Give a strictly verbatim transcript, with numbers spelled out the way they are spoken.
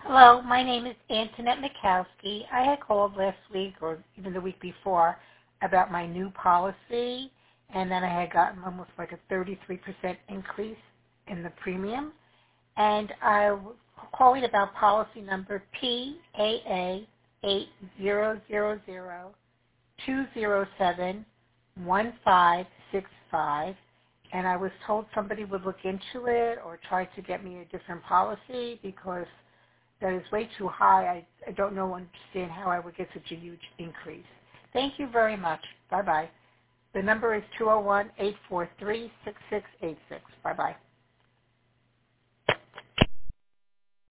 Hello, my name is Antoinette Mikowski. I had called last week or even the week before about my new policy, and then I had gotten almost like a thirty-three percent increase in the premium. And I was calling about policy number P A A eight zero zero zero two zero seven one five six five. And I was told somebody would look into it or try to get me a different policy because that is way too high. I, I don't know understand how I would get such a huge increase. Thank you very much. Bye-bye. The number is two oh one, eight four three, six six eight six. Bye-bye.